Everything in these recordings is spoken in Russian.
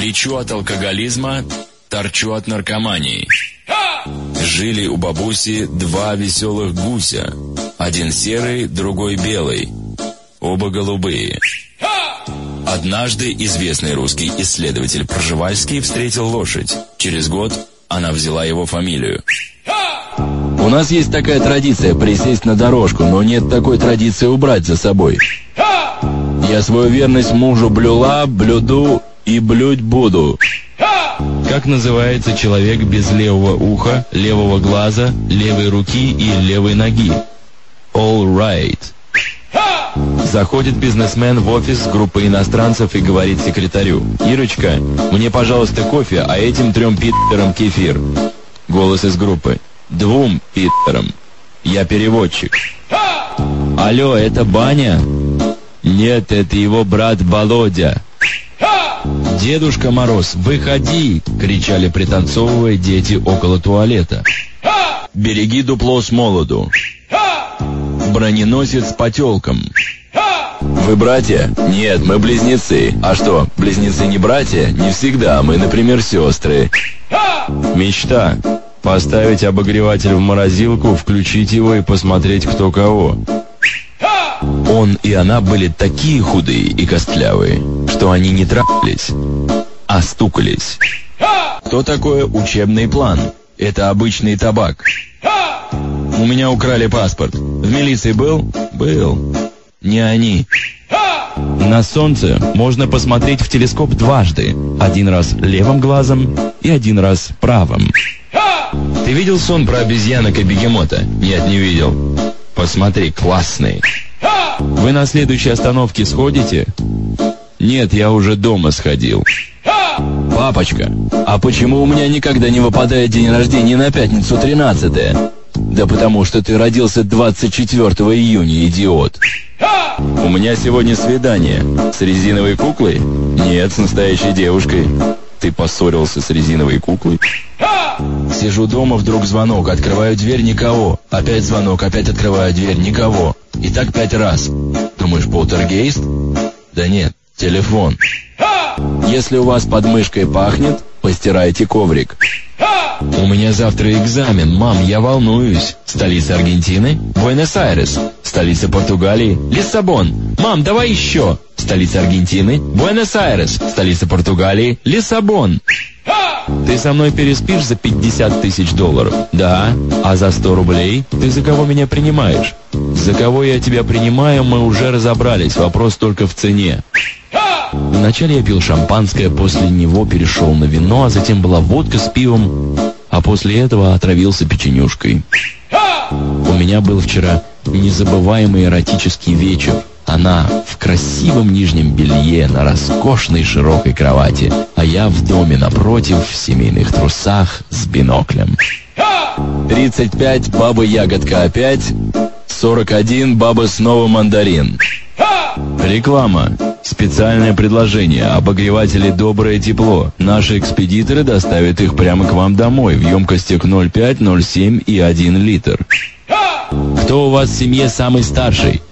Лечу от алкоголизма, торчу от наркомании. Жили у бабуси два веселых гуся. Один серый, другой белый. Оба голубые. Однажды известный русский исследователь Пржевальский встретил лошадь. Через год она взяла его фамилию. У нас есть такая традиция присесть на дорожку, но нет такой традиции убрать за собой. Я свою верность мужу блюла, блюду и блюдь буду. Как называется человек без левого уха, левого глаза, левой руки и левой ноги? All right. Заходит бизнесмен в офис с группой иностранцев и говорит секретарю: «Ирочка, мне, пожалуйста, кофе, а этим 3 пидорам кефир». Голос из группы: «2 пидорам. Я переводчик». «Алло, это Баня?» «Нет, это его брат Володя». «Дедушка Мороз, выходи!» — кричали, пританцовывая, дети около туалета. «Береги дупло с молоду». «Броненосец с потелком». Вы братья? Нет, мы близнецы. А что, близнецы не братья? Не всегда, мы, например, сестры. Мечта. Поставить обогреватель в морозилку, включить его и посмотреть, кто кого. Он и она были такие худые и костлявые, что они не трахались, а стукались. Что такое учебный план? Это обычный табак. У меня украли паспорт. В милиции был? Был. Не они. На солнце можно посмотреть в телескоп дважды. Один раз левым глазом и один раз правым. Ты видел сон про обезьянок и бегемота? Нет, не видел. Посмотри, классный. Вы на следующей остановке сходите? Нет, я уже дома сходил. Папочка, а почему у меня никогда не выпадает день рождения на пятницу 13-е? Да потому что ты родился 24 июня, идиот. У меня сегодня свидание. С резиновой куклой? Нет, с настоящей девушкой. Ты поссорился с резиновой куклой? Сижу дома, вдруг звонок, открываю дверь, никого. Опять звонок, опять открываю дверь, никого. И так 5 раз. Думаешь, полтергейст? Да нет, телефон. Если у вас под мышкой пахнет, постирайте коврик. У меня завтра экзамен, мам, я волнуюсь. Столица Аргентины? Буэнос-Айрес. Столица Португалии? Лиссабон. Мам, давай еще. Столица Аргентины? Буэнос-Айрес. Столица Португалии? Лиссабон. Ты со мной переспишь за $50 000? Да. А за 100 рублей? Ты за кого меня принимаешь? За кого я тебя принимаю, мы уже разобрались. Вопрос только в цене. Вначале я пил шампанское, после него перешел на вино, а затем была водка с пивом, а после этого отравился печенюшкой. У меня был вчера незабываемый эротический вечер. Она в красивом нижнем белье на роскошной широкой кровати, а я в доме напротив в семейных трусах с биноклем. 35, баба ягодка опять. 41, баба снова мандарин. Реклама. Специальное предложение. Обогреватели «Доброе тепло». Наши экспедиторы доставят их прямо к вам домой в емкостях 0,5, 0,7 и 1 литр. Кто у вас в семье самый старший?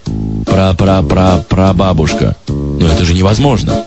Прабабушка. Но это же невозможно.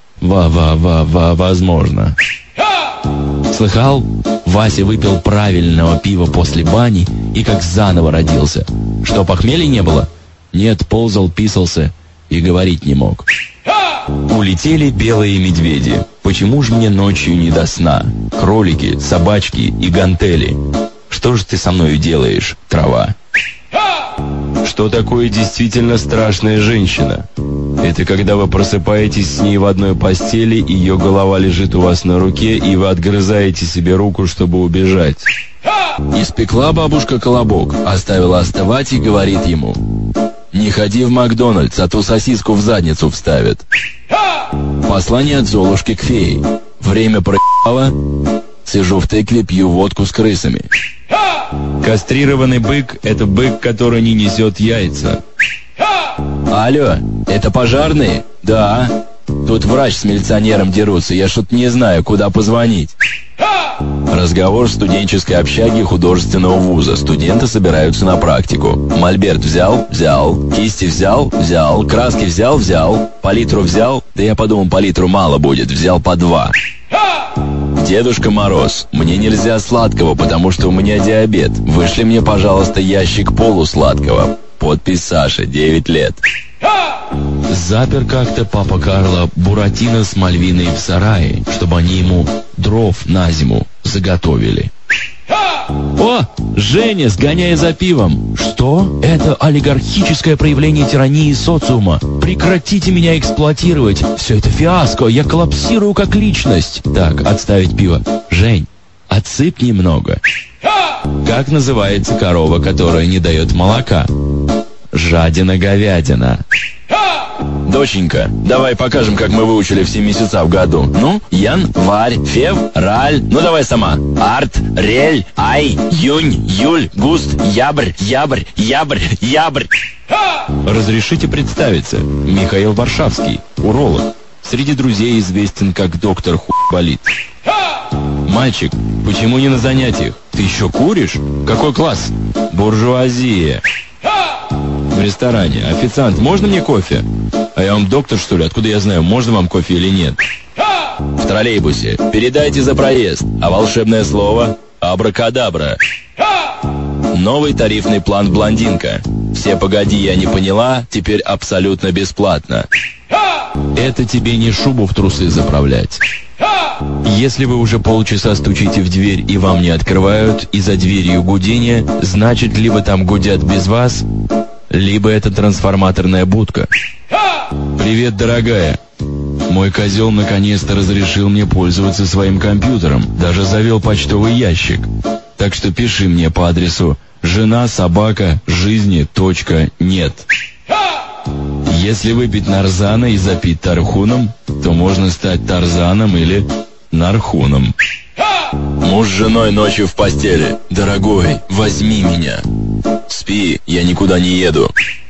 Возможно. Слыхал? Вася выпил правильного пива после бани и как заново родился. Что, похмелья не было? Нет, ползал, писался и говорить не мог. Улетели белые медведи. Почему же мне ночью не до сна? Кролики, собачки и гантели. Что же ты со мною делаешь, трава? Что такое действительно страшная женщина? Это когда вы просыпаетесь с ней в одной постели, ее голова лежит у вас на руке, и вы отгрызаете себе руку, чтобы убежать. Испекла бабушка колобок, оставила остывать и говорит ему: «Не ходи в Макдональдс, а то сосиску в задницу вставят». Послание от Золушки к фее. Время проебало. Сижу в тыкве, пью водку с крысами. Кастрированный бык – это бык, который не несет яйца. Алло, это пожарные? Да. Тут врач с милиционером дерутся, я что-то не знаю, куда позвонить. Разговор в студенческой общаге художественного вуза. Студенты собираются на практику. Мольберт взял? Взял. Кисти взял? Взял. Краски взял? Взял. Палитру взял? Да я подумал, палитру мало будет. Взял по 2. Дедушка Мороз, мне нельзя сладкого, потому что у меня диабет. Вышли мне, пожалуйста, ящик полусладкого. Подпись Саша, 9 лет. Запер как-то папа Карло Буратино с Мальвиной в сарае, чтобы они ему дров на зиму заготовили. О, Женя, сгоняя за пивом. Что? Это олигархическое проявление тирании социума. Прекратите меня эксплуатировать. Все это фиаско, я коллапсирую как личность. Так, отставить пиво. Жень, отсыпь немного. Как называется корова, которая не дает молока? Жадина-говядина. Доченька, давай покажем, как мы выучили все месяца в году. Ну, январь, февраль. Ну, давай сама. Арт, рель, ай, юнь, юль, густ, ябрь, ябрь, ябрь, ябрь. Разрешите представиться. Михаил Варшавский, уролог. Среди друзей известен как доктор Хуй-болит. Мальчик, почему не на занятиях? Ты еще куришь? Какой класс? Буржуазия. В ресторане. Официант, можно мне кофе? А я вам доктор, что ли? Откуда я знаю, можно вам кофе или нет? В троллейбусе. Передайте за проезд. А волшебное слово? Абракадабра. Новый тарифный план «Блондинка». Все погоди, я не поняла, теперь абсолютно бесплатно. Это тебе не шубу в трусы заправлять. Если вы уже полчаса стучите в дверь и вам не открывают, и за дверью гудение, значит, либо там гудят без вас, либо это трансформаторная будка. Привет, дорогая. Мой козел наконец-то разрешил мне пользоваться своим компьютером, даже завел почтовый ящик. Так что пиши мне по адресу жена собака жизни .нет. Если выпить нарзана и запить тархуном, то можно стать Тарзаном или Нархуном. Муж с женой ночью в постели. Дорогой, возьми меня. Спи, я никуда не еду.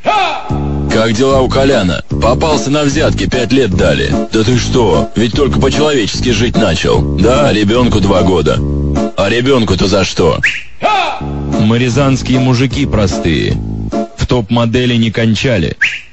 Как дела у Коляна? Попался на взятки, 5 лет дали. Да ты что, ведь только по-человечески жить начал. Да, ребенку 2 года. А ребенку-то за что? Мы рязанские мужики простые. В топ-модели не кончали.